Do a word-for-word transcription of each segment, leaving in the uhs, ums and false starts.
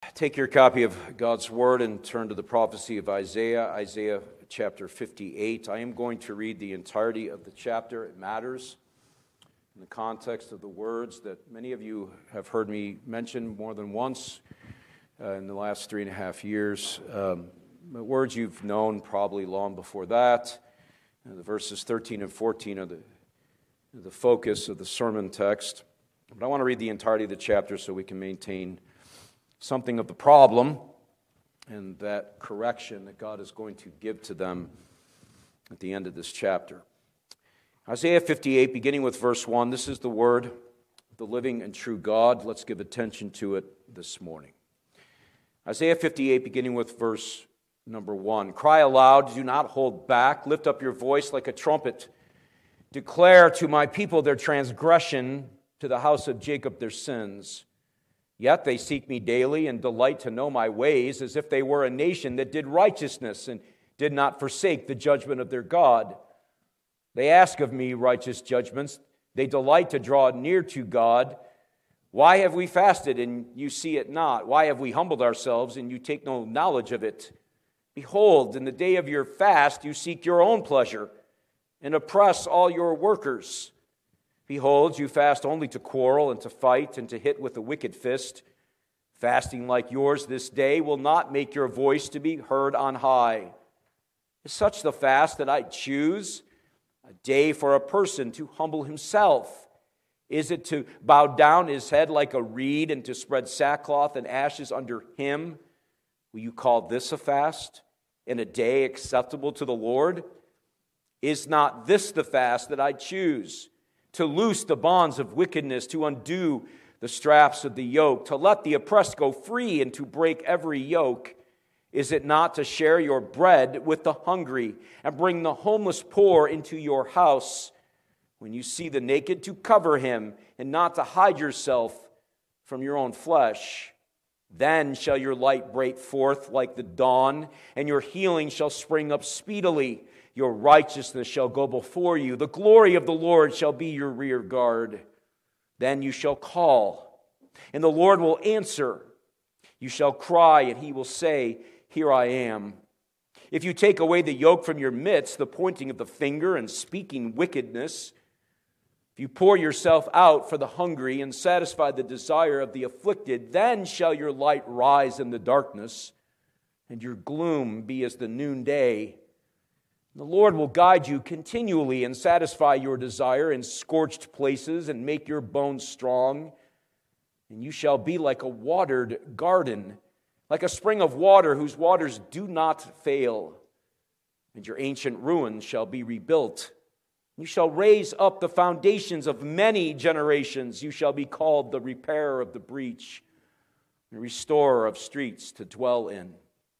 Take your copy of God's Word and turn to the prophecy of Isaiah, Isaiah chapter fifty-eight. I am going to read the entirety of the chapter. It matters in the context of the words that many of you have heard me mention more than once uh, in the last three and a half years. Um, words you've known probably long before that. Uh, the verses thirteen and fourteen are the, the focus of the sermon text. But I want to read the entirety of the chapter so we can maintain something of the problem and that correction that God is going to give to them at the end of this chapter. Isaiah fifty-eight, beginning with verse one, this is the word of the living and true God. Let's give attention to it this morning. Isaiah fifty-eight, beginning with verse number one. Cry aloud, do not hold back. Lift up your voice like a trumpet. Declare to my people their transgression, to the house of Jacob their sins. Yet they seek me daily and delight to know my ways, as if they were a nation that did righteousness and did not forsake the judgment of their God. They ask of me righteous judgments. They delight to draw near to God. Why have we fasted and you see it not? Why have we humbled ourselves and you take no knowledge of it? Behold, in the day of your fast you seek your own pleasure and oppress all your workers. Behold, you fast only to quarrel and to fight and to hit with a wicked fist. Fasting like yours this day will not make your voice to be heard on high. Is such the fast that I choose? A day for a person to humble himself. Is it to bow down his head like a reed and to spread sackcloth and ashes under him? Will you call this a fast and a day acceptable to the Lord? Is not this the fast that I choose? To loose the bonds of wickedness, to undo the straps of the yoke, to let the oppressed go free, and to break every yoke? Is it not to share your bread with the hungry, and bring the homeless poor into your house? When you see the naked, to cover him, and not to hide yourself from your own flesh? Then shall your light break forth like the dawn, and your healing shall spring up speedily. Your righteousness shall go before you. The glory of the Lord shall be your rear guard. Then you shall call, and the Lord will answer. You shall cry, and he will say, Here I am. If you take away the yoke from your midst, the pointing of the finger and speaking wickedness, if you pour yourself out for the hungry and satisfy the desire of the afflicted, then shall your light rise in the darkness, and your gloom be as the noonday. The Lord will guide you continually and satisfy your desire in scorched places and make your bones strong. And you shall be like a watered garden, like a spring of water whose waters do not fail. And your ancient ruins shall be rebuilt. You shall raise up the foundations of many generations. You shall be called the repairer of the breach, the restorer of streets to dwell in.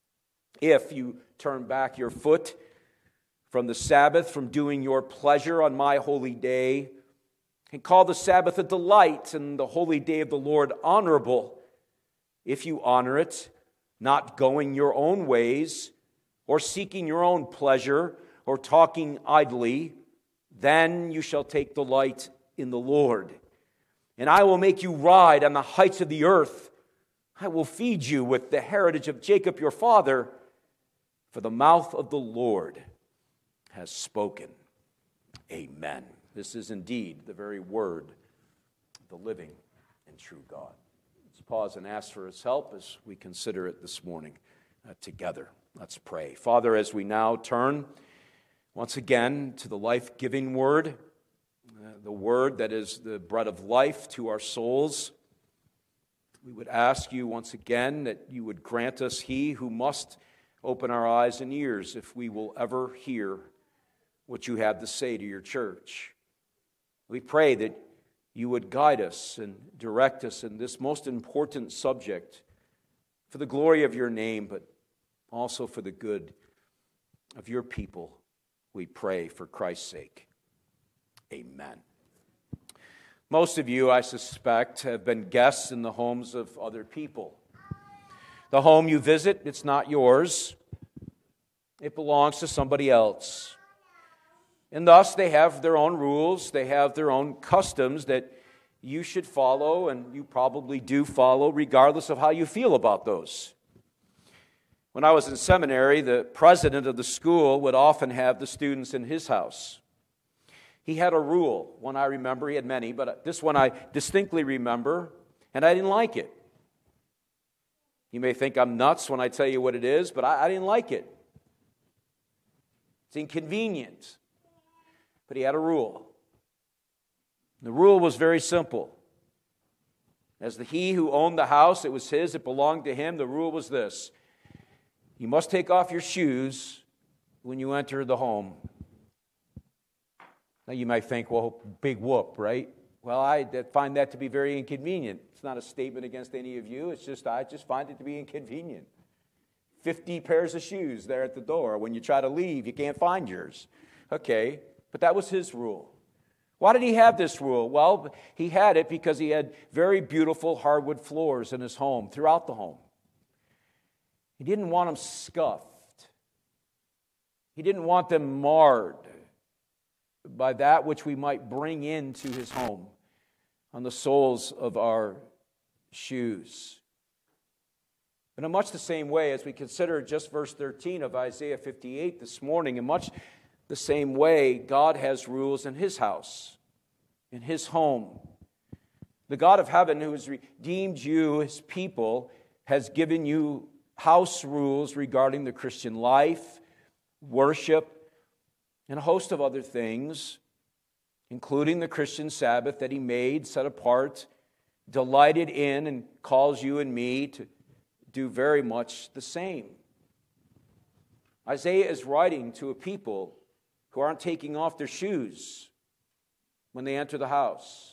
If you turn back your foot from the Sabbath, from doing your pleasure on my holy day, and call the Sabbath a delight and the holy day of the Lord honorable, if you honor it, not going your own ways, or seeking your own pleasure, or talking idly, then you shall take delight in the Lord. And I will make you ride on the heights of the earth. I will feed you with the heritage of Jacob your father, for the mouth of the Lord has spoken. Amen. This is indeed the very word of the living and true God. Let's pause and ask for his help as we consider it this morning uh, together. Let's pray. Father, as we now turn once again to the life-giving word, uh, the word that is the bread of life to our souls, we would ask you once again that you would grant us he who must open our eyes and ears if we will ever hear what you have to say to your church. We pray that you would guide us and direct us in this most important subject for the glory of your name, but also for the good of your people. We pray for Christ's sake. Amen. Most of you, I suspect, have been guests in the homes of other people. The home you visit, it's not yours. It belongs to somebody else. And thus they have their own rules, they have their own customs that you should follow, and you probably do follow, regardless of how you feel about those. When I was in seminary, the president of the school would often have the students in his house. He had a rule, one I remember. He had many, but this one I distinctly remember, and I didn't like it. You may think I'm nuts when I tell you what it is, but I, I didn't like it. It's inconvenient. But he had a rule. The rule was very simple. As the he who owned the house, it was his, it belonged to him. The rule was this: you must take off your shoes when you enter the home. Now you might think, well, big whoop, right? Well, I find that to be very inconvenient. It's not a statement against any of you. It's just, I just find it to be inconvenient. Fifty pairs of shoes there at the door. When you try to leave, you can't find yours. Okay, but that was his rule. Why did he have this rule? Well, he had it because he had very beautiful hardwood floors in his home, throughout the home. He didn't want them scuffed. He didn't want them marred by that which we might bring into his home on the soles of our shoes. And in much the same way, as we consider just verse thirteen of Isaiah fifty-eight this morning, in much the same way, God has rules in his house, in his home. The God of heaven, who has redeemed you, his people, has given you house rules regarding the Christian life, worship, and a host of other things, including the Christian Sabbath that he made, set apart, delighted in, and calls you and me to do very much the same. Isaiah is writing to a people who aren't taking off their shoes when they enter the house.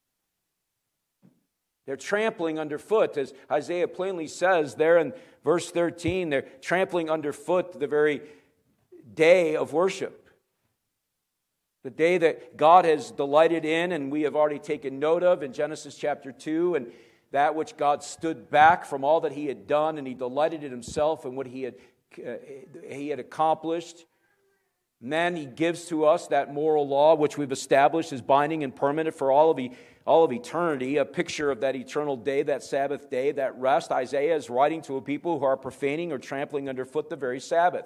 They're trampling underfoot, as Isaiah plainly says there in verse thirteen. They're trampling underfoot the very day of worship. The day that God has delighted in, and we have already taken note of in Genesis chapter two, and that which God stood back from all that he had done, and he delighted in himself and what he had, uh, he had accomplished. And then he gives to us that moral law, which we've established is binding and permanent for all of, e- all of eternity, a picture of that eternal day, that Sabbath day, that rest. Isaiah is writing to a people who are profaning or trampling underfoot the very Sabbath.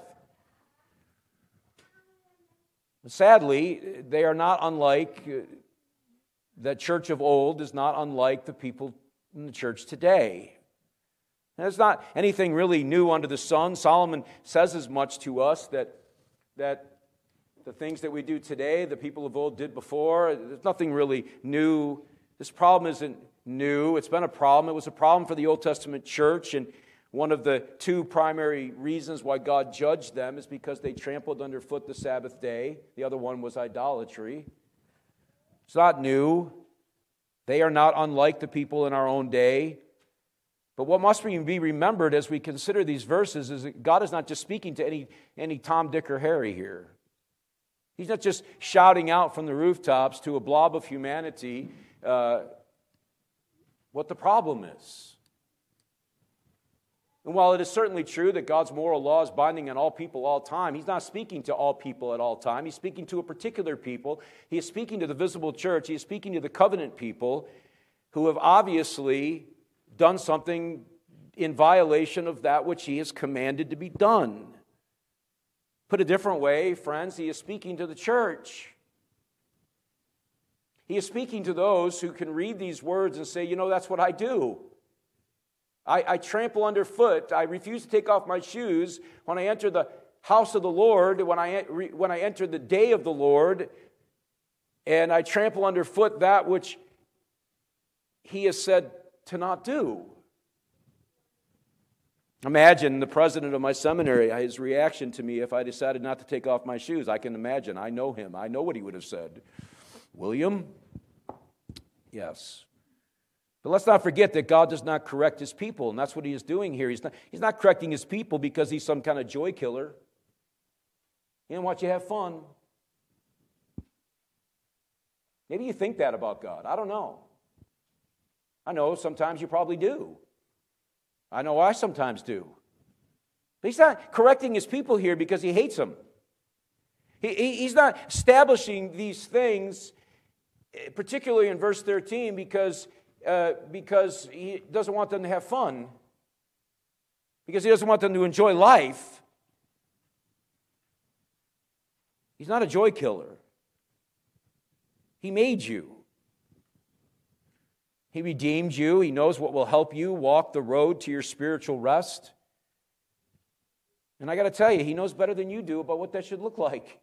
Sadly, they are not unlike, uh, the church of old is not unlike the people in the church today. And it's not anything really new under the sun. Solomon says as much to us that, that the things that we do today, the people of old did before. There's nothing really new. This problem isn't new. It's been a problem. It was a problem for the Old Testament church, and one of the two primary reasons why God judged them is because they trampled underfoot the Sabbath day. The other one was idolatry. It's not new. They are not unlike the people in our own day. But what must be remembered as we consider these verses is that God is not just speaking to any, any Tom, Dick, or Harry here. He's not just shouting out from the rooftops to a blob of humanity uh, what the problem is. And while it is certainly true that God's moral law is binding on all people all time, he's not speaking to all people at all time. He's speaking to a particular people. He is speaking to the visible church. He is speaking to the covenant people who have obviously done something in violation of that which he has commanded to be done. Put a different way, friends, he is speaking to the church. He is speaking to those who can read these words and say, you know, that's what I do. I, I trample underfoot. I refuse to take off my shoes when I enter the house of the Lord, when I, when I enter the day of the Lord, and I trample underfoot that which he has said to not do. Imagine the president of my seminary, his reaction to me if I decided not to take off my shoes. I can imagine. I know him. I know what he would have said. William? Yes. But let's not forget that God does not correct his people, and that's what he is doing here. He's not, he's not correcting his people because he's some kind of joy killer. He doesn't want you to have fun. Maybe you think that about God. I don't know. I know sometimes you probably do. I know I sometimes do. But he's not correcting his people here because he hates them. He, he, he's not establishing these things particularly in verse thirteen, because, uh, because he doesn't want them to have fun, because he doesn't want them to enjoy life. He's not a joy killer. He made you. He redeemed you. He knows what will help you walk the road to your spiritual rest. And I got to tell you, he knows better than you do about what that should look like.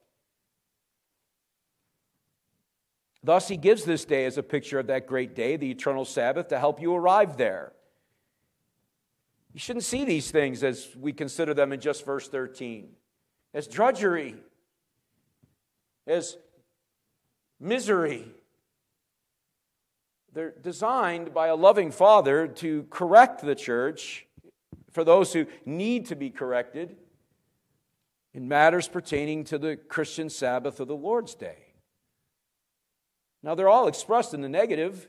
Thus, he gives this day as a picture of that great day, the eternal Sabbath, to help you arrive there. You shouldn't see these things as we consider them in just verse thirteen, as drudgery, as misery. They're designed by a loving Father to correct the church for those who need to be corrected in matters pertaining to the Christian Sabbath of the Lord's Day. Now, they're all expressed in the negative.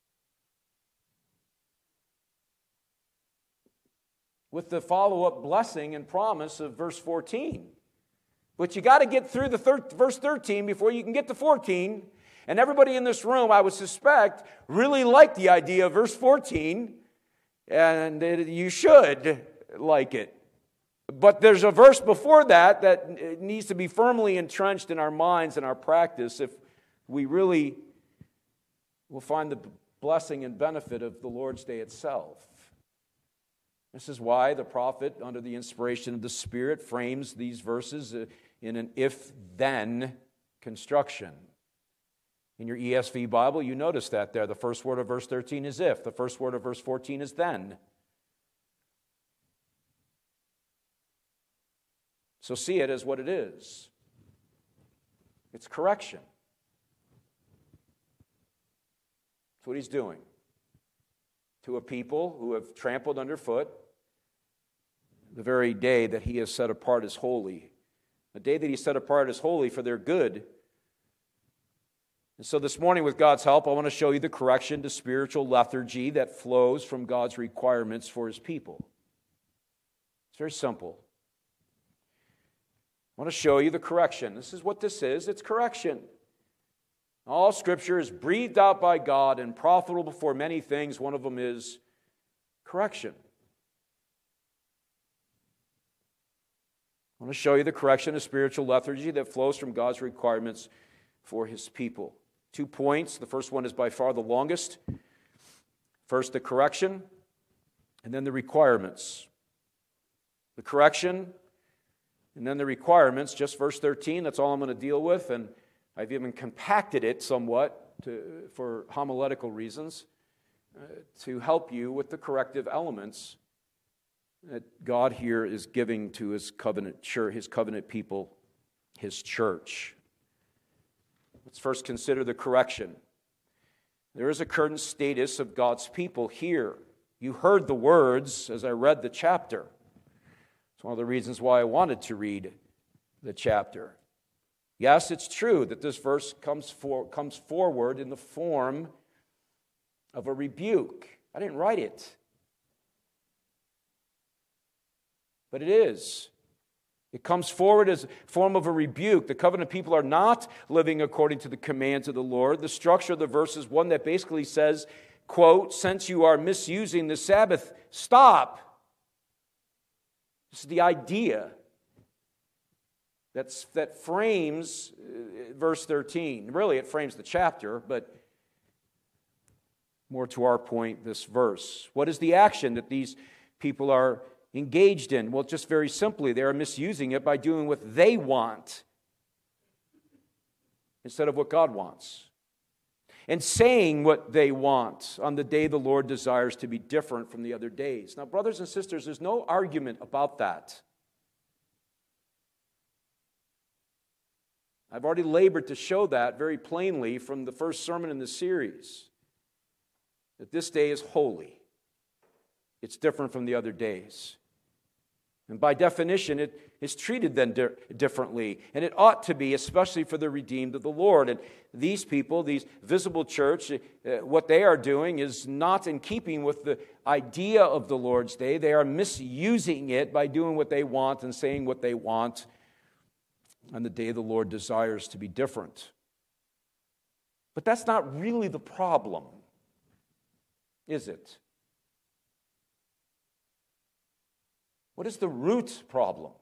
With the follow-up blessing and promise of verse fourteen. But you got to get through the thir- verse thirteen before you can get to fourteen. And everybody in this room, I would suspect, really liked the idea of verse fourteen. And you should like it. But there's a verse before that that needs to be firmly entrenched in our minds and our practice if we really will find the blessing and benefit of the Lord's Day itself. This is why the prophet, under the inspiration of the Spirit, frames these verses in an if-then construction. In your E S V Bible, you notice that there. The first word of verse thirteen is if. The first word of verse fourteen is then. So see it as what it is. It's correction. That's what he's doing to a people who have trampled underfoot the very day that he has set apart as holy. The day that he set apart as holy for their good. And so this morning, with God's help, I want to show you the correction to spiritual lethargy that flows from God's requirements for his people. It's very simple. I want to show you the correction. This is what this is. It's correction. All Scripture is breathed out by God and profitable for many things. One of them is correction. I want to show you the correction of spiritual lethargy that flows from God's requirements for his people. Two points. The first one is by far the longest. First, the correction, and then the requirements. The correction, and then the requirements, just verse thirteen, that's all I'm going to deal with, and I've even compacted it somewhat to, for homiletical reasons, uh, to help you with the corrective elements that God here is giving to his covenant church, his covenant people, his church. Let's first consider the correction. There is a current status of God's people here. You heard the words as I read the chapter. It's one of the reasons why I wanted to read the chapter. Yes, it's true that this verse comes for, comes forward in the form of a rebuke. I didn't write it. But it is. It comes forward as a form of a rebuke. The covenant people are not living according to the commands of the Lord. The structure of the verse is one that basically says, quote, since you are misusing the Sabbath, stop. This is the idea that's, that frames uh, verse thirteen. Really, it frames the chapter, but more to our point, this verse. What is the action that these people are engaged in? Well, just very simply, they are misusing it by doing what they want instead of what God wants. And saying what they want on the day the Lord desires to be different from the other days. Now, brothers and sisters, there's no argument about that. I've already labored to show that very plainly from the first sermon in the series. That this day is holy. It's different from the other days. And by definition, it is treated then di- differently. And it ought to be, especially for the redeemed of the Lord. And these people, these visible church, uh, what they are doing is not in keeping with the idea of the Lord's Day. They are misusing it by doing what they want and saying what they want on the day the Lord desires to be different. But that's not really the problem, is it? What is the root problem?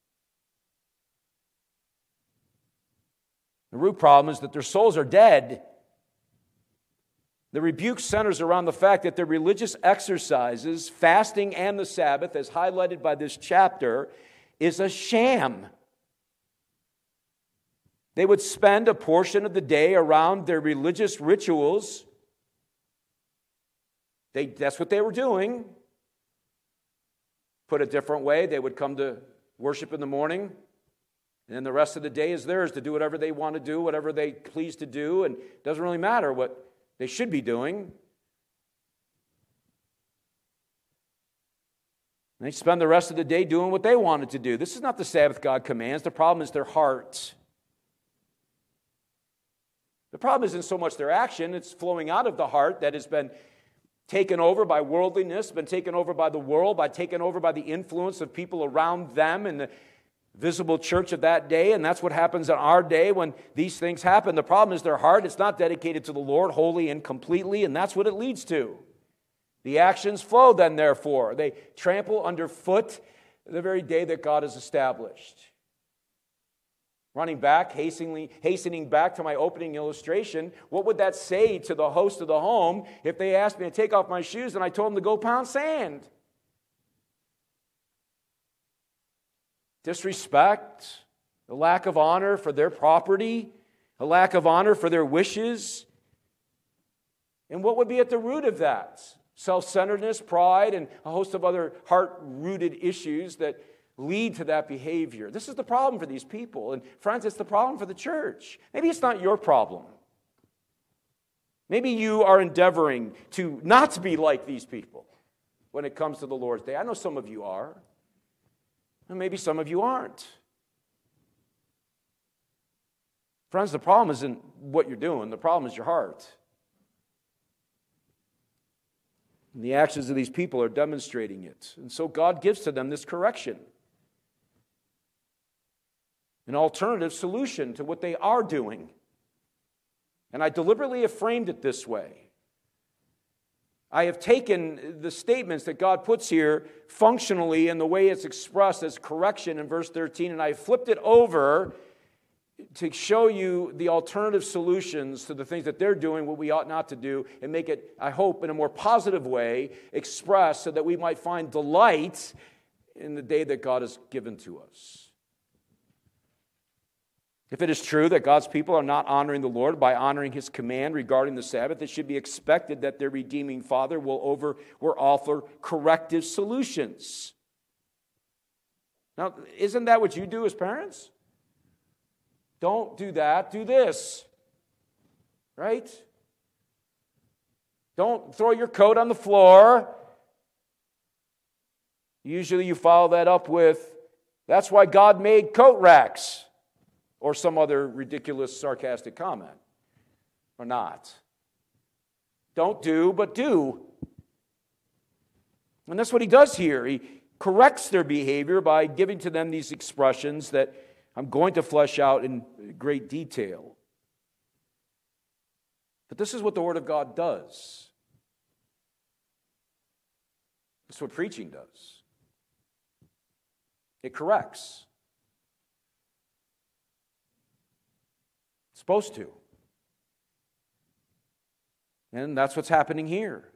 The root problem is that their souls are dead. The rebuke centers around the fact that their religious exercises, fasting and the Sabbath, as highlighted by this chapter, is a sham. They would spend a portion of the day around their religious rituals. They, that's what they were doing. Put a different way, they would come to worship in the morning, and then the rest of the day is theirs to do whatever they want to do, whatever they please to do, and it doesn't really matter what they should be doing. And they spend the rest of the day doing what they wanted to do. This is not the Sabbath God commands. The problem is their heart. The problem isn't so much their action, it's flowing out of the heart that has been taken over by worldliness, been taken over by the world, by taken over by the influence of people around them in the visible church of that day. And that's what happens in our day when these things happen. The problem is their heart. It's not dedicated to the Lord wholly and completely, and that's what it leads to. The actions flow then, therefore. They trample underfoot the very day that God has established. Running back, hastening, hastening back to my opening illustration, what would that say to the host of the home if they asked me to take off my shoes and I told them to go pound sand? Disrespect, a lack of honor for their property, a lack of honor for their wishes. And what would be at the root of that? Self-centeredness, pride, and a host of other heart-rooted issues that lead to that behavior. This is the problem for these people. And friends, it's the problem for the church. Maybe it's not your problem. Maybe you are endeavoring to not be like these people when it comes to the Lord's Day. I know some of you are. And maybe some of you aren't. Friends, the problem isn't what you're doing. The problem is your heart. And the actions of these people are demonstrating it. And so God gives to them this correction. An alternative solution to what they are doing. And I deliberately have framed it this way. I have taken the statements that God puts here functionally in the way it's expressed as correction in verse thirteen, and I flipped it over to show you the alternative solutions to the things that they're doing, what we ought not to do, and make it, I hope, in a more positive way expressed so that we might find delight in the day that God has given to us. If it is true that God's people are not honoring the Lord by honoring His command regarding the Sabbath, it should be expected that their redeeming Father will, over, will offer corrective solutions. Now, isn't that what you do as parents? Don't do that, do this. Right? Don't throw your coat on the floor. Usually you follow that up with, that's why God made coat racks. Or some other ridiculous, sarcastic comment. Or not. Don't do, but do. And that's what he does here. He corrects their behavior by giving to them these expressions that I'm going to flesh out in great detail. But this is what the Word of God does. This is what preaching does. It corrects. Supposed to. And that's what's happening here.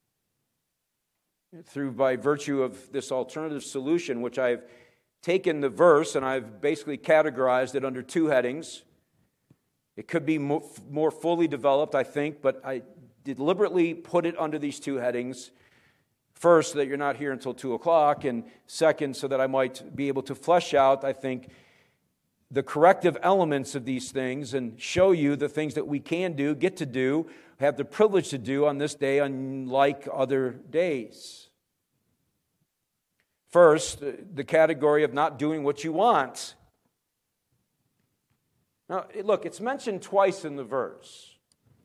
Through by virtue of this alternative solution, which I've taken the verse and I've basically categorized it under two headings. It could be more fully developed, I think, but I deliberately put it under these two headings. First, so that you're not here until two o'clock, and second, so that I might be able to flesh out, I think, the corrective elements of these things and show you the things that we can do, get to do, have the privilege to do on this day unlike other days. First, the category of not doing what you want. Now, look, it's mentioned twice in the verse.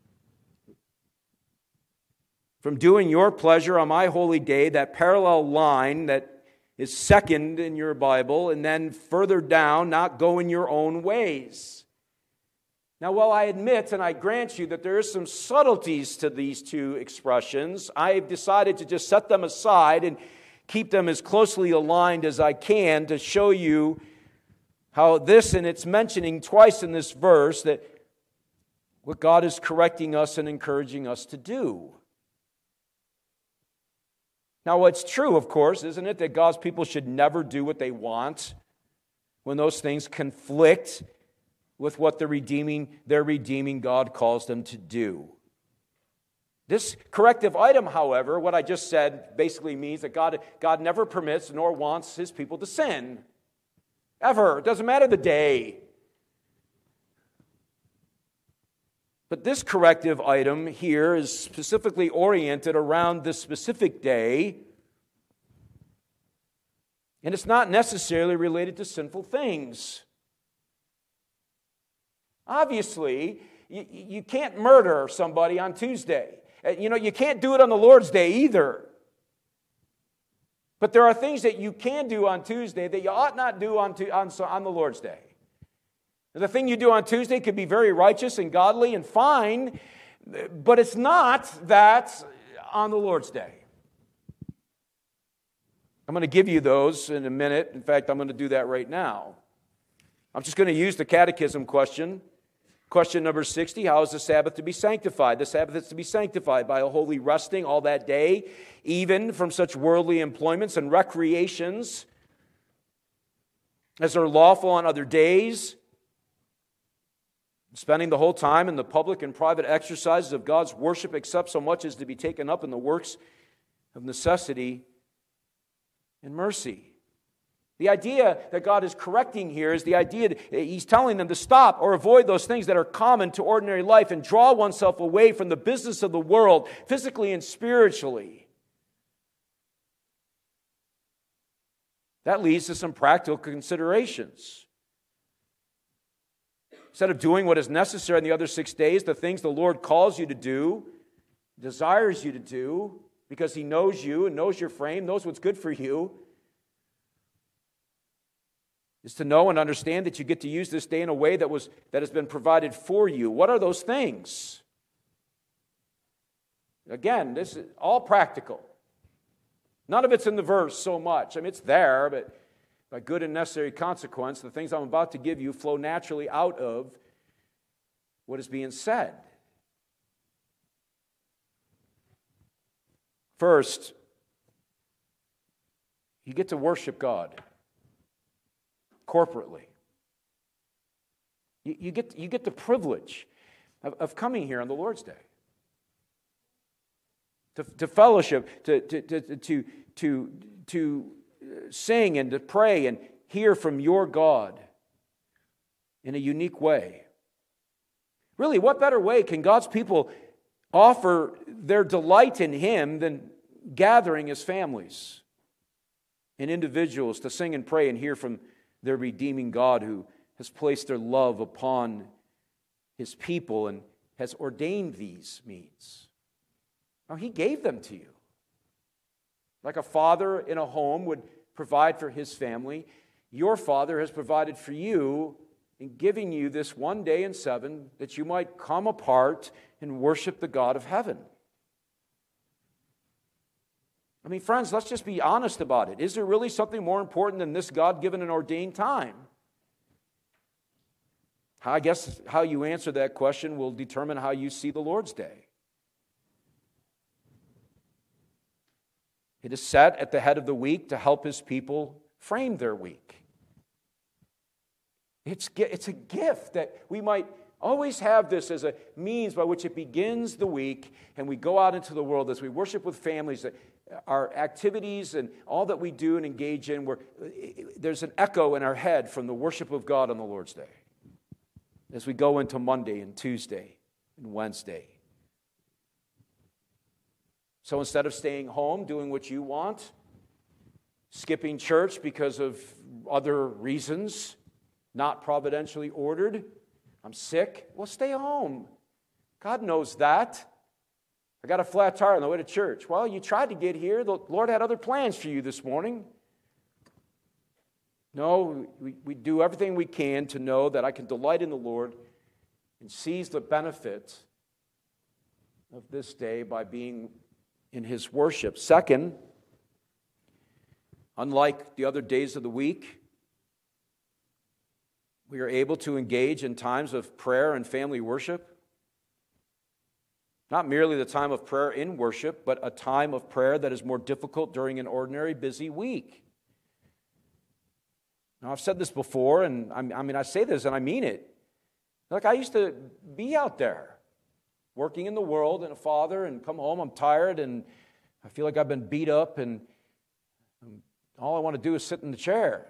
From doing your pleasure on my holy day, that parallel line that is second in your Bible, and then further down, not going your own ways. Now, while I admit and I grant you that there is some subtleties to these two expressions, I've decided to just set them aside and keep them as closely aligned as I can to show you how this, and it's mentioning twice in this verse, that what God is correcting us and encouraging us to do. Now, what's true, of course, isn't it, that God's people should never do what they want when those things conflict with what the redeeming, their redeeming God calls them to do. This corrective item, however, what I just said basically means that God, God never permits nor wants His people to sin. Ever. It doesn't matter the day. But this corrective item here is specifically oriented around this specific day, and it's not necessarily related to sinful things. Obviously, you, you can't murder somebody on Tuesday. You know, you can't do it on the Lord's Day either. But there are things that you can do on Tuesday that you ought not do on, on, on the Lord's Day. The thing you do on Tuesday could be very righteous and godly and fine, but it's not that on the Lord's Day. I'm going to give you those in a minute. In fact, I'm going to do that right now. I'm just going to use the catechism question. Question number sixty, how is the Sabbath to be sanctified? The Sabbath is to be sanctified by a holy resting all that day, even from such worldly employments and recreations as are lawful on other days, spending the whole time in the public and private exercises of God's worship, except so much as to be taken up in the works of necessity and mercy. The idea that God is correcting here is the idea that He's telling them to stop or avoid those things that are common to ordinary life and draw oneself away from the business of the world, physically and spiritually. That leads to some practical considerations. Instead of doing what is necessary in the other six days, the things the Lord calls you to do, desires you to do, because He knows you and knows your frame, knows what's good for you, is to know and understand that you get to use this day in a way that was that has been provided for you. What are those things? Again, this is all practical. None of it's in the verse so much. I mean, it's there, but by good and necessary consequence, the things I'm about to give you flow naturally out of what is being said. First, you get to worship God corporately. You, you, get, you get the privilege of, of coming here on the Lord's Day. To, to fellowship, to, to, to, to, to, to sing and to pray and hear from your God in a unique way. Really, what better way can God's people offer their delight in Him than gathering as families and individuals to sing and pray and hear from their redeeming God who has placed their love upon His people and has ordained these means. Now, He gave them to you. Like a father in a home would provide for his family, your Father has provided for you in giving you this one day in seven that you might come apart and worship the God of heaven. I mean, friends, let's just be honest about it. Is there really something more important than this God-given and ordained time? I guess how you answer that question will determine how you see the Lord's Day. It is set at the head of the week to help His people frame their week. It's, it's a gift that we might always have this as a means by which it begins the week, and we go out into the world as we worship with families, that our activities and all that we do and engage in, where there's an echo in our head from the worship of God on the Lord's Day as we go into Monday and Tuesday and Wednesday. So instead of staying home, doing what you want, skipping church because of other reasons, not providentially ordered, I'm sick, well, stay home. God knows that. I got a flat tire on the way to church. Well, you tried to get here. The Lord had other plans for you this morning. No, we, we do everything we can to know that I can delight in the Lord and sees the benefit of this day by being in His worship. Second, unlike the other days of the week, we are able to engage in times of prayer and family worship. Not merely the time of prayer in worship, but a time of prayer that is more difficult during an ordinary busy week. Now, I've said this before, and I mean, I say this and I mean it. Like, I used to be out there working in the world and a father, and come home, I'm tired, and I feel like I've been beat up, and all I want to do is sit in the chair.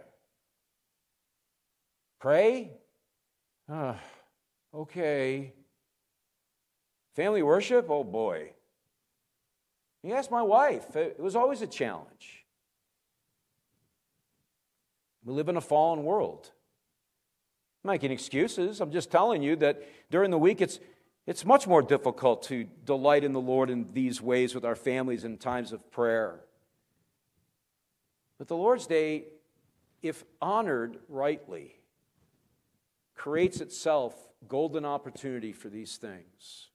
Pray? Uh, okay. Family worship? Oh boy. You ask my wife, it was always a challenge. We live in a fallen world. I'm not making excuses. I'm just telling you that during the week it's it's much more difficult to delight in the Lord in these ways with our families in times of prayer. But the Lord's Day, if honored rightly, creates itself golden opportunity for these things.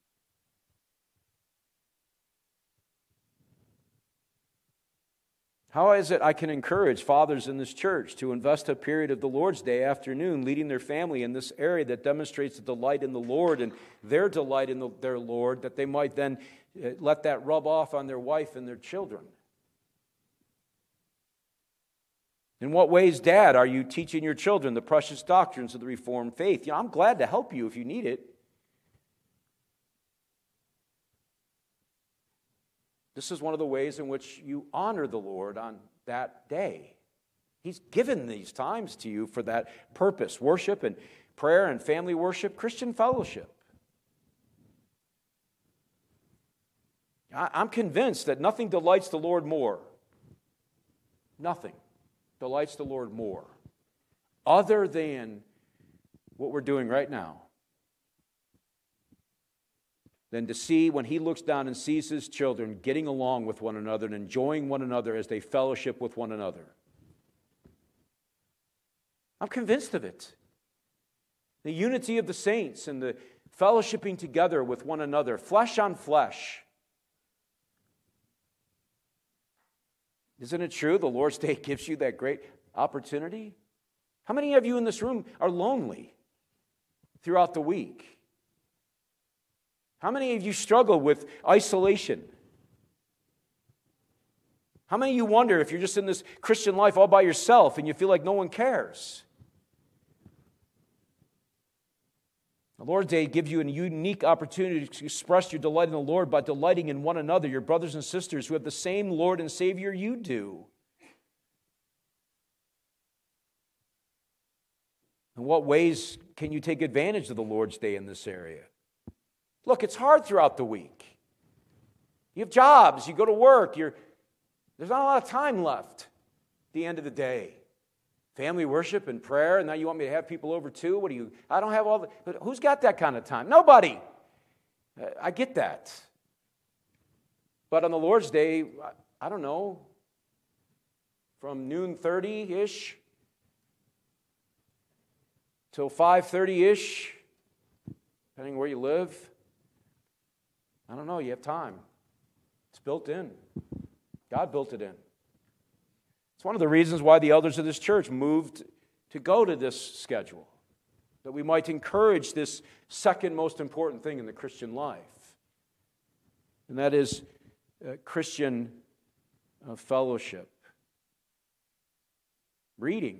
How is it I can encourage fathers in this church to invest a period of the Lord's Day afternoon leading their family in this area that demonstrates the delight in the Lord and their delight in the, their Lord, that they might then let that rub off on their wife and their children? In what ways, Dad, are you teaching your children the precious doctrines of the Reformed faith? You know, I'm glad to help you if you need it. This is one of the ways in which you honor the Lord on that day. He's given these times to you for that purpose: worship and prayer and family worship, Christian fellowship. I'm convinced that nothing delights the Lord more. Nothing delights the Lord more, other than what we're doing right now, than to see when He looks down and sees His children getting along with one another and enjoying one another as they fellowship with one another. I'm convinced of it. The unity of the saints and the fellowshipping together with one another, flesh on flesh. Isn't it true the Lord's Day gives you that great opportunity? How many of you in this room are lonely throughout the week? How many of you struggle with isolation? How many of you wonder if you're just in this Christian life all by yourself and you feel like no one cares? The Lord's Day gives you a unique opportunity to express your delight in the Lord by delighting in one another, your brothers and sisters who have the same Lord and Savior you do. In what ways can you take advantage of the Lord's Day in this area? Look, it's hard throughout the week. You have jobs, you go to work, you're, there's not a lot of time left at the end of the day. Family worship and prayer, and now you want me to have people over too? What do you, I don't have all the, but who's got that kind of time? Nobody. I get that. But on the Lord's Day, I don't know, from noon thirty-ish till five thirty-ish, depending where you live, I don't know, you have time. It's built in. God built it in. It's one of the reasons why the elders of this church moved to go to this schedule, that we might encourage this second most important thing in the Christian life, and that is uh, Christian uh, fellowship. Reading.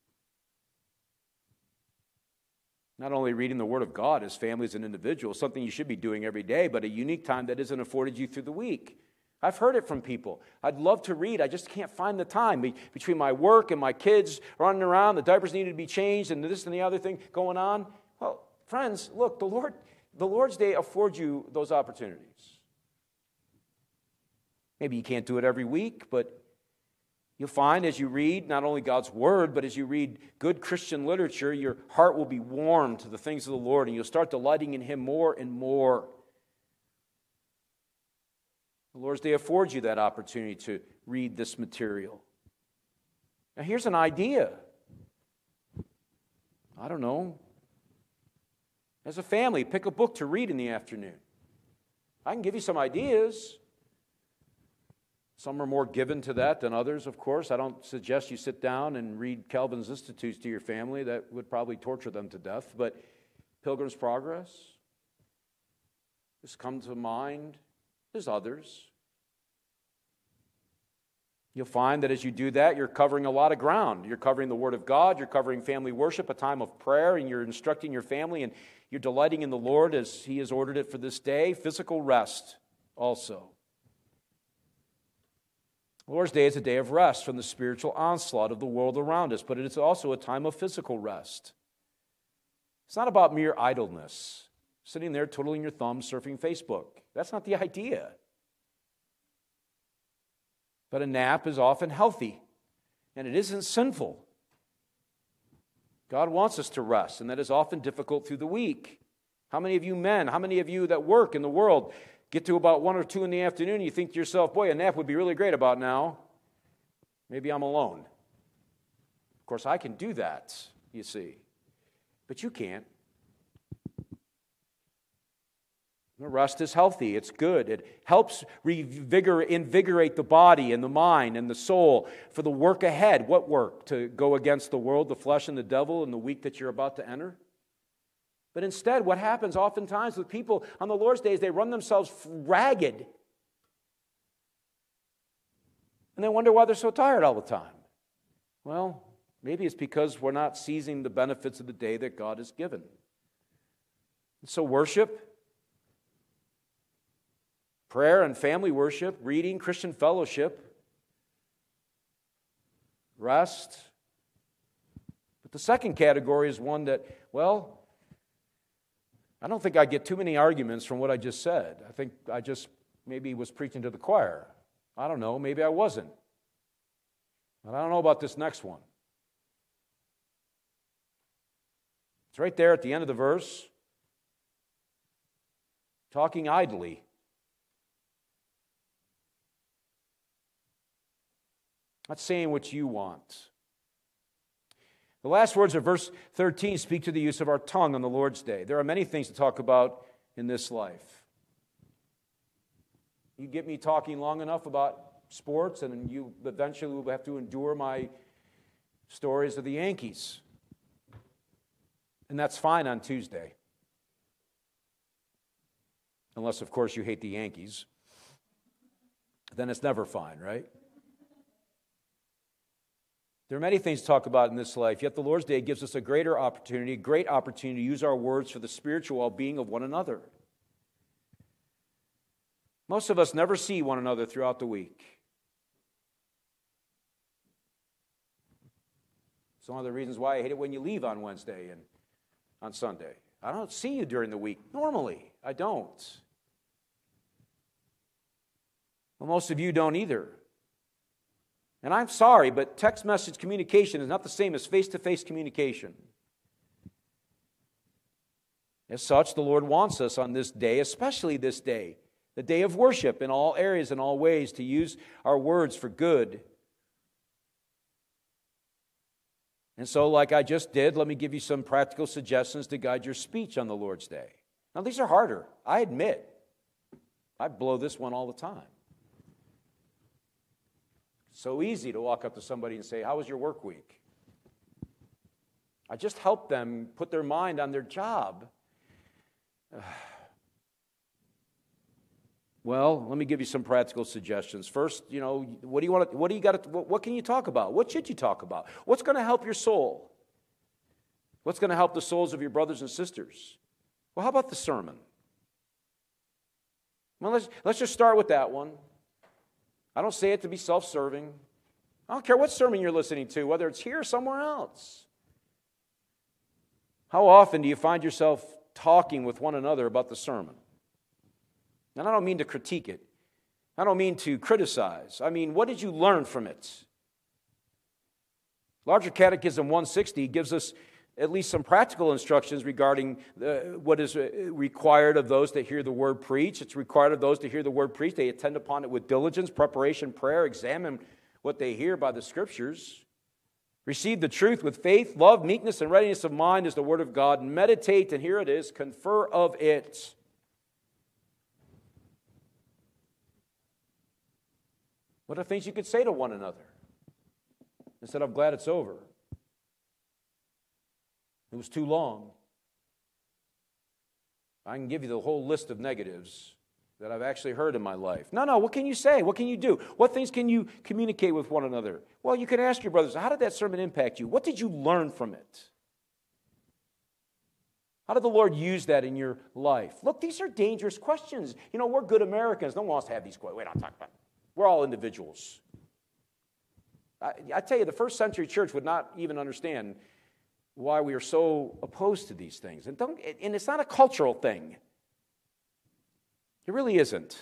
Not only reading the Word of God as families and individuals, something you should be doing every day, but a unique time that isn't afforded you through the week. I've heard it from people. I'd love to read. I just can't find the time. Be- between my work and my kids running around, the diapers needed to be changed, and this and the other thing going on. Well, friends, look, the Lord, the Lord's Day affords you those opportunities. Maybe you can't do it every week, but you'll find as you read not only God's Word, but as you read good Christian literature, your heart will be warmed to the things of the Lord, and you'll start delighting in Him more and more. The Lord's Day affords you that opportunity to read this material. Now here's an idea. I don't know. As a family, pick a book to read in the afternoon. I can give you some ideas. Some are more given to that than others, of course. I don't suggest you sit down and read Calvin's Institutes to your family. That would probably torture them to death. But Pilgrim's Progress, just come to mind. There's others. You'll find that as you do that, you're covering a lot of ground. You're covering the Word of God, you're covering family worship, a time of prayer, and you're instructing your family, and you're delighting in the Lord as He has ordered it for this day. Physical rest also. Lord's Day is a day of rest from the spiritual onslaught of the world around us, but it is also a time of physical rest. It's not about mere idleness, sitting there twiddling your thumbs, surfing Facebook. That's not the idea. But a nap is often healthy, and it isn't sinful. God wants us to rest, and that is often difficult through the week. How many of you men, how many of you that work in the world get to about one or two in the afternoon and you think to yourself, boy, a nap would be really great about now. Maybe I'm alone. Of course, I can do that, you see. But you can't. The rest is healthy. It's good. It helps revigor- invigorate the body and the mind and the soul for the work ahead. What work? To go against the world, the flesh, and the devil in the week that you're about to enter? But instead, what happens oftentimes with people on the Lord's Day is they run themselves ragged. And they wonder why they're so tired all the time. Well, maybe it's because we're not seizing the benefits of the day that God has given. So worship, prayer and family worship, reading, Christian fellowship, rest. But the second category is one that, well, I don't think I get too many arguments from what I just said. I think I just maybe was preaching to the choir. I don't know, maybe I wasn't. But I don't know about this next one. It's right there at the end of the verse. Talking idly. Not saying what you want. The last words of verse thirteen speak to the use of our tongue on the Lord's Day. There are many things to talk about in this life. You get me talking long enough about sports, and you eventually will have to endure my stories of the Yankees. And that's fine on Tuesday. Unless, of course, you hate the Yankees. Then it's never fine, right? There are many things to talk about in this life, yet the Lord's Day gives us a greater opportunity, a great opportunity to use our words for the spiritual well-being of one another. Most of us never see one another throughout the week. It's one of the reasons why I hate it when you leave on Wednesday and on Sunday. I don't see you during the week. Normally, I don't. Well, most of you don't either. And I'm sorry, but text message communication is not the same as face-to-face communication. As such, the Lord wants us on this day, especially this day, the day of worship in all areas and all ways, to use our words for good. And so, like I just did, let me give you some practical suggestions to guide your speech on the Lord's Day. Now, these are harder, I admit. I blow this one all the time. So easy to walk up to somebody and say, how was your work week? I just help them put their mind on their job. Well, let me give you some practical suggestions. First, you know, what do you want to, what do you got to, what, what can you talk about? What should you talk about? What's going to help your soul? What's going to help the souls of your brothers and sisters? Well, how about the sermon? Well, let's, let's just start with that one. I don't say it to be self-serving. I don't care what sermon you're listening to, whether it's here or somewhere else. How often do you find yourself talking with one another about the sermon? And I don't mean to critique it. I don't mean to criticize. I mean, what did you learn from it? Larger Catechism one sixty gives us at least some practical instructions regarding the, what is required of those that hear the word preached. It's required of those to hear the word preached. They attend upon it with diligence, preparation, prayer, examine what they hear by the Scriptures. Receive the truth with faith, love, meekness, and readiness of mind as the word of God. Meditate, and here it is, confer of it. What are things you could say to one another instead of glad it's over? It was too long. I can give you the whole list of negatives that I've actually heard in my life. No, no, what can you say? What can you do? What things can you communicate with one another? Well, you can ask your brothers, how did that sermon impact you? What did you learn from it? How did the Lord use that in your life? Look, these are dangerous questions. You know, we're good Americans. No one wants to have these questions. Wait, I'll talk about it. We're all individuals. I, I tell you, the first century church would not even understand why we are so opposed to these things. And, don't, and it's not a cultural thing. It really isn't.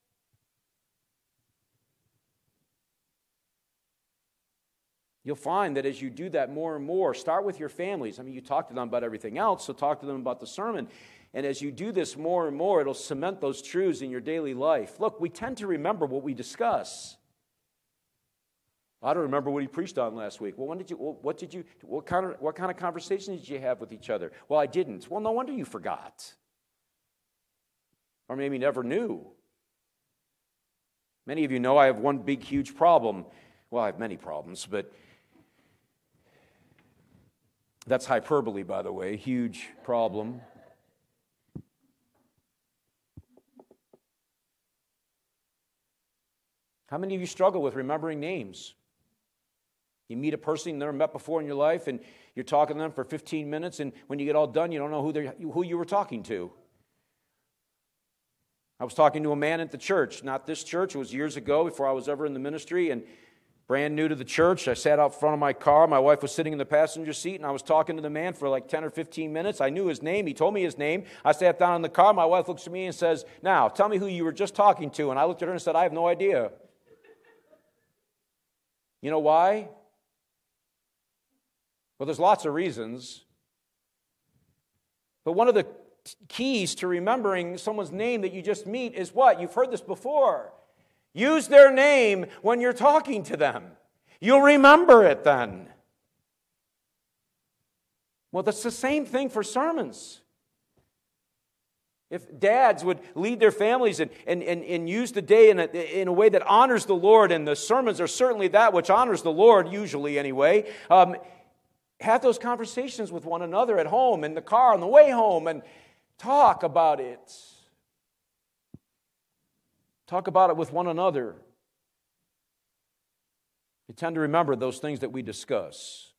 You'll find that as you do that more and more, start with your families. I mean, you talk to them about everything else, so talk to them about the sermon. And as you do this more and more, it'll cement those truths in your daily life. Look, we tend to remember what we discuss. I don't remember what he preached on last week. Well, when did you? What did you? What kind of what kind of conversation did you have with each other? Well, I didn't. Well, no wonder you forgot. Or maybe never knew. Many of you know I have one big, huge problem. Well, I have many problems, but that's hyperbole, by the way. Huge problem. How many of you struggle with remembering names? You meet a person you've never met before in your life, and you're talking to them for fifteen minutes, and when you get all done, you don't know who, who you were talking to. I was talking to a man at the church, not this church. It was years ago before I was ever in the ministry, and brand new to the church. I sat out front of my car. My wife was sitting in the passenger seat, and I was talking to the man for like ten or fifteen minutes. I knew his name. He told me his name. I sat down in the car. My wife looks at me and says, "Now, tell me who you were just talking to." And I looked at her and said, "I have no idea." You know why? Well, there's lots of reasons. But one of the keys to remembering someone's name that you just meet is what? You've heard this before. Use their name when you're talking to them. You'll remember it then. Well, that's the same thing for sermons. If dads would lead their families and, and, and, and use the day in a, in a way that honors the Lord, and the sermons are certainly that which honors the Lord, usually anyway, um, have those conversations with one another at home, in the car, on the way home, and talk about it. Talk about it with one another. We tend to remember those things that we discuss.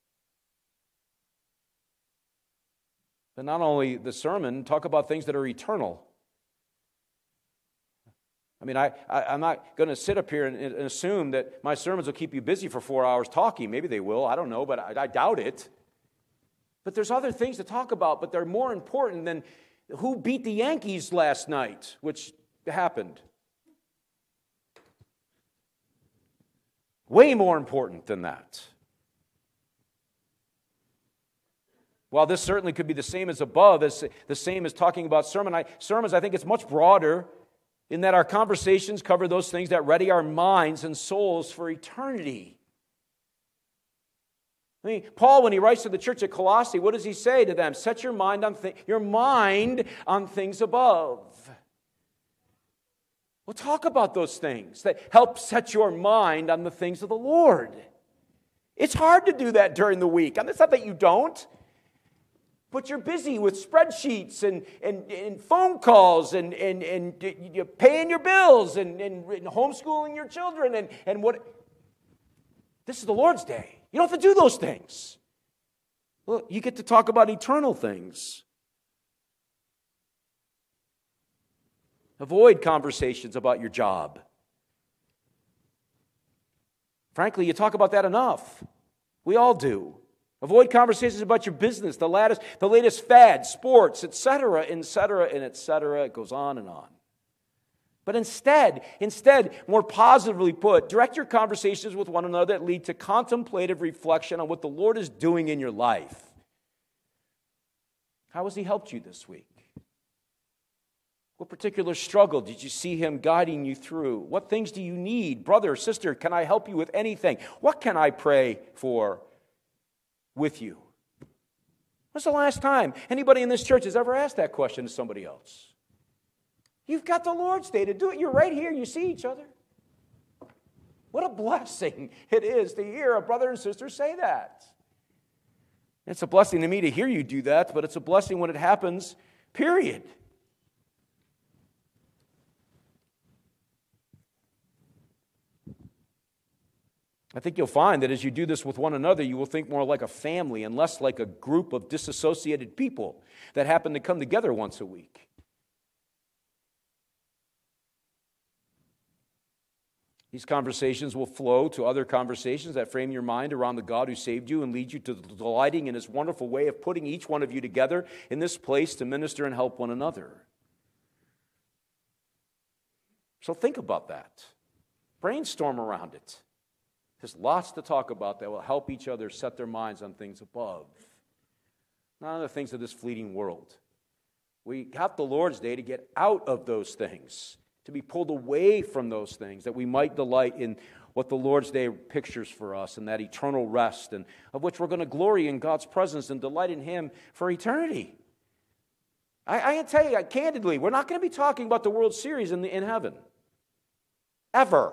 But not only the sermon, talk about things that are eternal. I mean, I, I, I'm not going to sit up here and, and assume that my sermons will keep you busy for four hours talking. Maybe they will. I don't know, but I, I doubt it. But there's other things to talk about, but they're more important than who beat the Yankees last night, which happened. Way more important than that. While this certainly could be the same as above, as the same as talking about sermon, I, sermons, I think it's much broader in that our conversations cover those things that ready our minds and souls for eternity. I mean, Paul, when he writes to the church at Colossae, what does he say to them? Set your mind on th- your mind on things above. Well, talk about those things that help set your mind on the things of the Lord. It's hard to do that during the week. And it's not that you don't. But you're busy with spreadsheets and, and, and phone calls and, and, and you're paying your bills and, and homeschooling your children and, and what. This is the Lord's day. You don't have to do those things. Well, you get to talk about eternal things. Avoid conversations about your job. Frankly, you talk about that enough. We all do. Avoid conversations about your business, the latest, the latest fads, sports, et cetera, et cetera, and et cetera. It goes on and on. But instead, instead, more positively put, direct your conversations with one another that lead to contemplative reflection on what the Lord is doing in your life. How has He helped you this week? What particular struggle did you see Him guiding you through? What things do you need? Brother, sister, can I help you with anything? What can I pray for? with you? When's the last time anybody in this church has ever asked that question to somebody else? You've got the Lord's Day to do it. You're right here. You see each other. What a blessing it is to hear a brother and sister say that. It's a blessing to me to hear you do that, but it's a blessing when it happens, period. I think you'll find that as you do this with one another, you will think more like a family and less like a group of disassociated people that happen to come together once a week. These conversations will flow to other conversations that frame your mind around the God who saved you and lead you to delighting in His wonderful way of putting each one of you together in this place to minister and help one another. So think about that. Brainstorm around it. There's lots to talk about that will help each other set their minds on things above, not on the things of this fleeting world. We got the Lord's Day to get out of those things, to be pulled away from those things, that we might delight in what the Lord's Day pictures for us, and that eternal rest, and of which we're going to glory in God's presence and delight in Him for eternity. I, I can tell you candidly, we're not going to be talking about the World Series in, the, in heaven. Ever.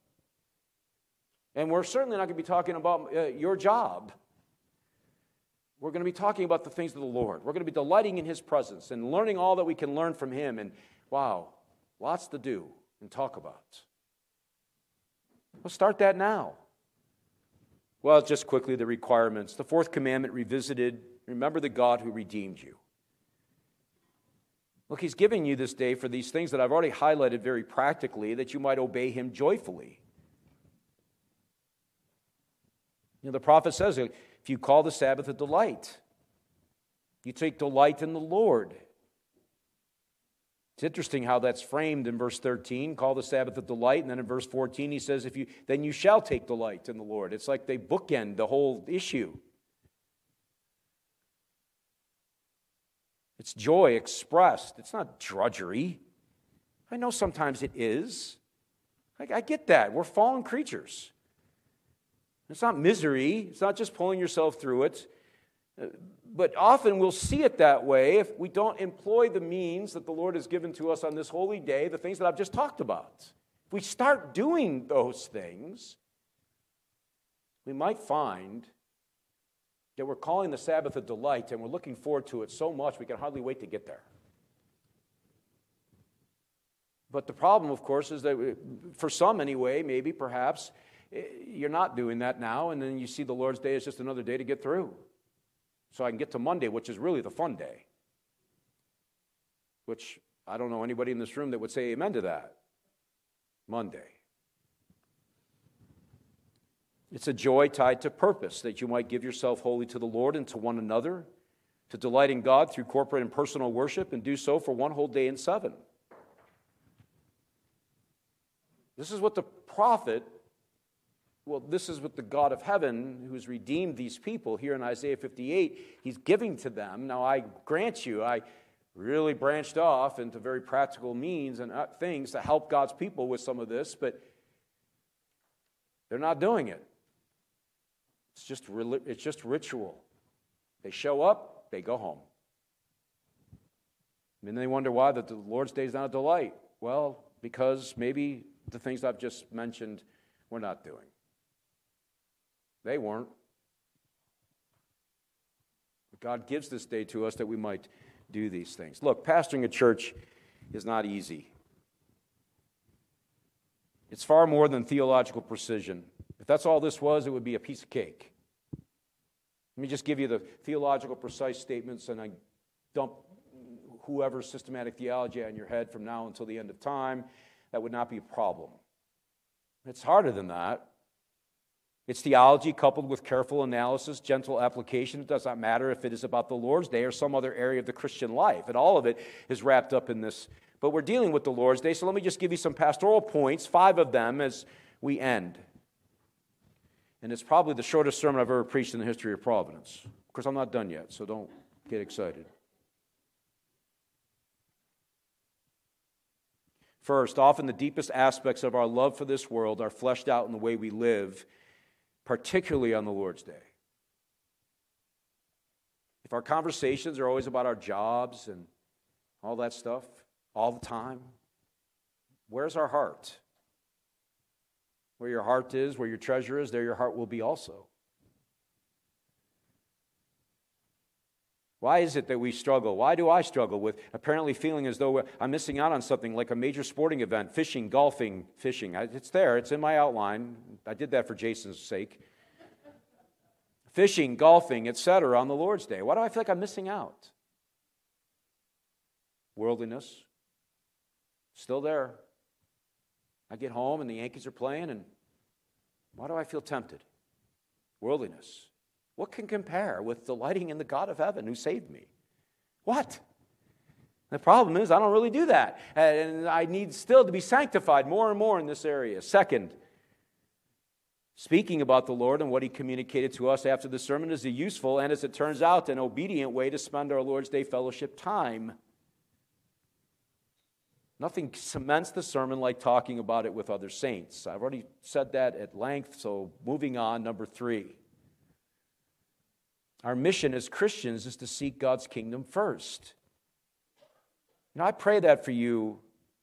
And we're certainly not going to be talking about uh, your job. We're going to be talking about the things of the Lord. We're going to be delighting in His presence and learning all that we can learn from Him. And wow, lots to do and talk about. Let's start that now. Well, just quickly, the requirements. The fourth commandment revisited. Remember the God who redeemed you. Look, He's giving you this day for these things that I've already highlighted very practically, that you might obey Him joyfully. You know, the prophet says, if you call the Sabbath a delight, you take delight in the Lord. It's interesting how that's framed in verse thirteen, call the Sabbath a delight, and then in verse fourteen he says, "If you then you shall take delight in the Lord." It's like they bookend the whole issue. It's joy expressed. It's not drudgery. I know sometimes it is. I, I get that. We're fallen creatures. It's not misery. It's not just pulling yourself through it. But often we'll see it that way if we don't employ the means that the Lord has given to us on this holy day, the things that I've just talked about. If we start doing those things, we might find that we're calling the Sabbath a delight and we're looking forward to it so much we can hardly wait to get there. But the problem, of course, is that for some anyway, maybe, perhaps, you're not doing that now, and then you see the Lord's Day as just another day to get through. So I can get to Monday, which is really the fun day. Which I don't know anybody in this room that would say amen to that. Monday. It's a joy tied to purpose, that you might give yourself wholly to the Lord and to one another, to delight in God through corporate and personal worship, and do so for one whole day in seven. This is what the prophet Well, this is what the God of heaven, who's redeemed these people here in Isaiah fifty-eight, He's giving to them. Now, I grant you, I really branched off into very practical means and things to help God's people with some of this, but they're not doing it. It's just, it's just ritual. They show up, they go home. And they wonder why the Lord's Day is not a delight. Well, because maybe the things I've just mentioned we're not doing. They weren't. But God gives this day to us that we might do these things. Look, pastoring a church is not easy. It's far more than theological precision. If that's all this was, it would be a piece of cake. Let me just give you the theological precise statements, and I dump whoever's systematic theology on your head from now until the end of time. That would not be a problem. It's harder than that. It's theology coupled with careful analysis, gentle application. It does not matter if it is about the Lord's Day or some other area of the Christian life. And all of it is wrapped up in this. But we're dealing with the Lord's Day, so let me just give you some pastoral points, five of them as we end. And it's probably the shortest sermon I've ever preached in the history of Providence. Of course, I'm not done yet, so don't get excited. First, often the deepest aspects of our love for this world are fleshed out in the way we live, particularly on the Lord's Day. if our conversations are always about our jobs and all that stuff all the time, where's our heart? Where your heart is, where your treasure is, there your heart will be also. Why is it that we struggle? Why do I struggle with apparently feeling as though I'm missing out on something like a major sporting event, fishing, golfing, fishing? It's there. It's in my outline. I did that for Jason's sake. Fishing, golfing, et cetera on the Lord's Day. Why do I feel like I'm missing out? Worldliness. Still there. I get home and the Yankees are playing, and why do I feel tempted? Worldliness. What can compare with delighting in the God of heaven who saved me? What? The problem is I don't really do that. And I need still to be sanctified more and more in this area. Second, speaking about the Lord and what He communicated to us after the sermon is a useful and, as it turns out, an obedient way to spend our Lord's Day fellowship time. Nothing cements the sermon like talking about it with other saints. I've already said that at length, so moving on, number three. Our mission as Christians is to seek God's kingdom first. You know, I pray that for you,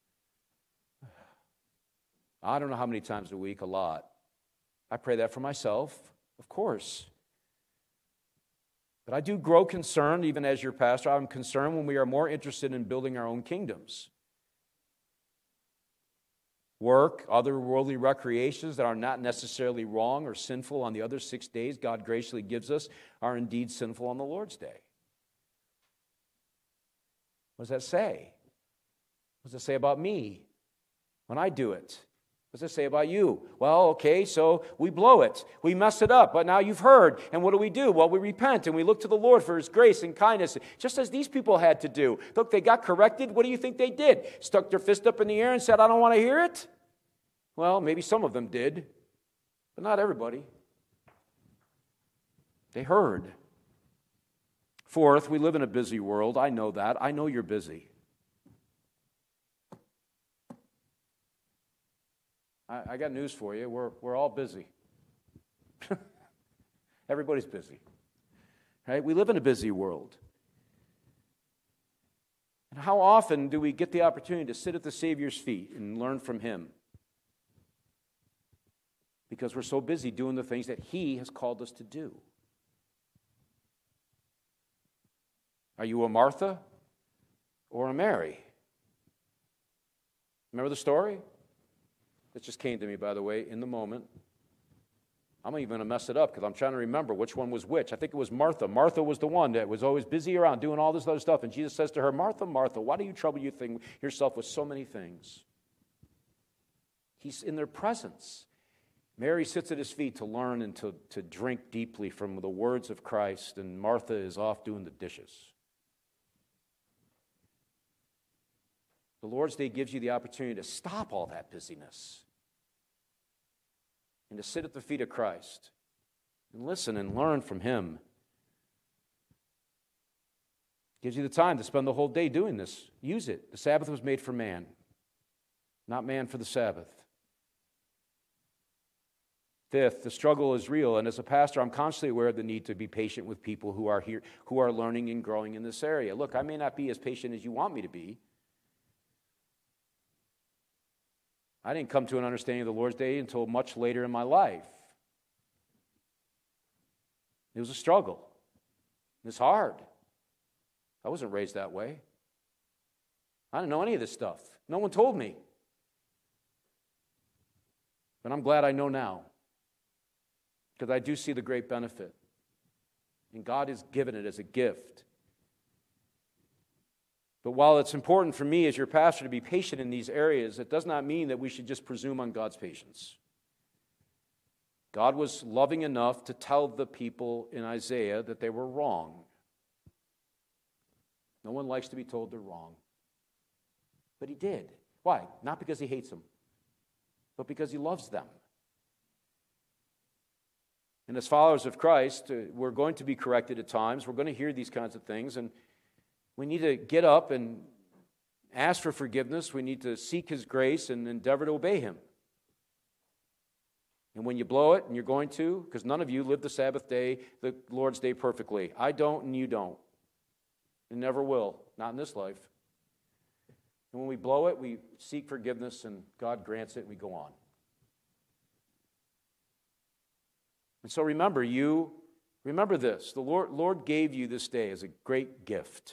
I don't know how many times a week, a lot. I pray that for myself, of course. But I do grow concerned, even as your pastor, I'm concerned when we are more interested in building our own kingdoms. Work, other worldly recreations that are not necessarily wrong or sinful on the other six days God graciously gives us are indeed sinful on the Lord's Day. What does that say? What does it say about me when I do it? What does it say about you? Well, okay, so we blow it. We mess it up, but now you've heard. And what do we do? Well, we repent and we look to the Lord for His grace and kindness, just as these people had to do. Look, they got corrected. What do you think they did? Stuck their fist up in the air and said, I don't want to hear it? Well, maybe some of them did, but not everybody. They heard. Fourth, we live in a busy world. I know that. I know you're busy. I, I got news for you. We're, we're all busy. Everybody's busy. Right? We live in a busy world. And how often do we get the opportunity to sit at the Savior's feet and learn from Him? Because we're so busy doing the things that He has called us to do. Are you a Martha or a Mary? Remember the story? It just came to me, by the way, in the moment. I'm even going to mess it up because I'm trying to remember which one was which. I think it was Martha. Martha was the one that was always busy around doing all this other stuff. And Jesus says to her, Martha, Martha, why do you trouble yourself with so many things? He's in their presence. Mary sits at His feet to learn and to, to drink deeply from the words of Christ, and Martha is off doing the dishes. The Lord's Day gives you the opportunity to stop all that busyness and to sit at the feet of Christ and listen and learn from Him. Gives you the time to spend the whole day doing this. Use it. The Sabbath was made for man, not man for the Sabbath. Fifth, the struggle is real, and as a pastor, I'm constantly aware of the need to be patient with people who are here, who are learning and growing in this area. Look, I may not be as patient as you want me to be. I didn't come to an understanding of the Lord's Day until much later in my life. It was a struggle. It's hard. I wasn't raised that way. I didn't know any of this stuff. No one told me. But I'm glad I know now, because I do see the great benefit. And God has given it as a gift. But while it's important for me as your pastor to be patient in these areas, it does not mean that we should just presume on God's patience. God was loving enough to tell the people in Isaiah that they were wrong. No one likes to be told they're wrong. But He did. Why? Not because He hates them, but because He loves them. And as followers of Christ, uh, we're going to be corrected at times. We're going to hear these kinds of things, and we need to get up and ask for forgiveness. We need to seek His grace and endeavor to obey Him. And when you blow it, and you're going to, because none of you live the Sabbath day, the Lord's day perfectly. I don't and you don't. And never will. Not in this life. And when we blow it, we seek forgiveness and God grants it and we go on. And so remember, you, remember this. The Lord, Lord gave you this day as a great gift.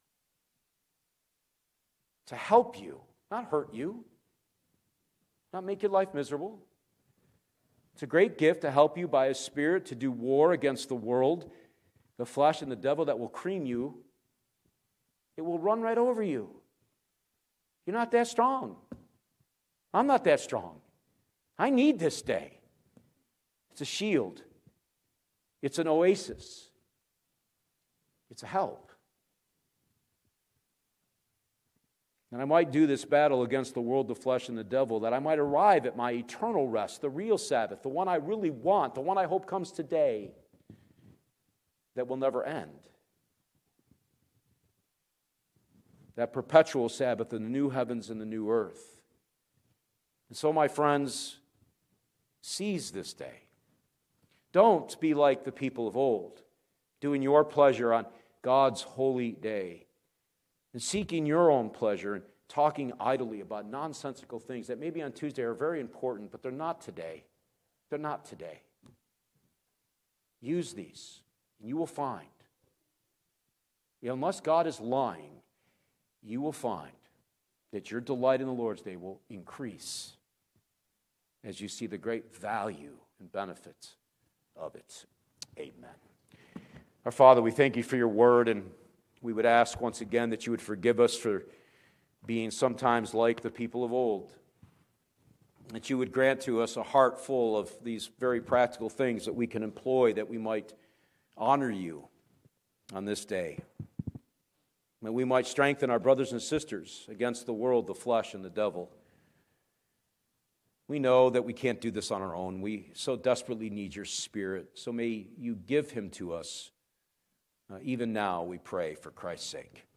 To help you, not hurt you. Not make your life miserable. It's a great gift to help you by His Spirit to do war against the world, the flesh, and the devil that will cream you. It will run right over you. You're not that strong. I'm not that strong. I need this day. It's a shield. It's an oasis. It's a help. And I might do this battle against the world, the flesh, and the devil, that I might arrive at my eternal rest, the real Sabbath, the one I really want, the one I hope comes today, that will never end. That perpetual Sabbath in the new heavens and the new earth. And so, my friends, seize this day. Don't be like the people of old, doing your pleasure on God's holy day, and seeking your own pleasure and talking idly about nonsensical things that maybe on Tuesday are very important, but they're not today. They're not today. Use these, and you will find, you know, unless God is lying, you will find that your delight in the Lord's day will increase as you see the great value and benefit of it. Amen. Our Father, we thank you for your word, and we would ask once again that you would forgive us for being sometimes like the people of old, that you would grant to us a heart full of these very practical things that we can employ, that we might honor you on this day. That we might strengthen our brothers and sisters against the world, the flesh, and the devil. We know that we can't do this on our own. We so desperately need your Spirit. So may you give him to us. Uh, even now, we pray for Christ's sake.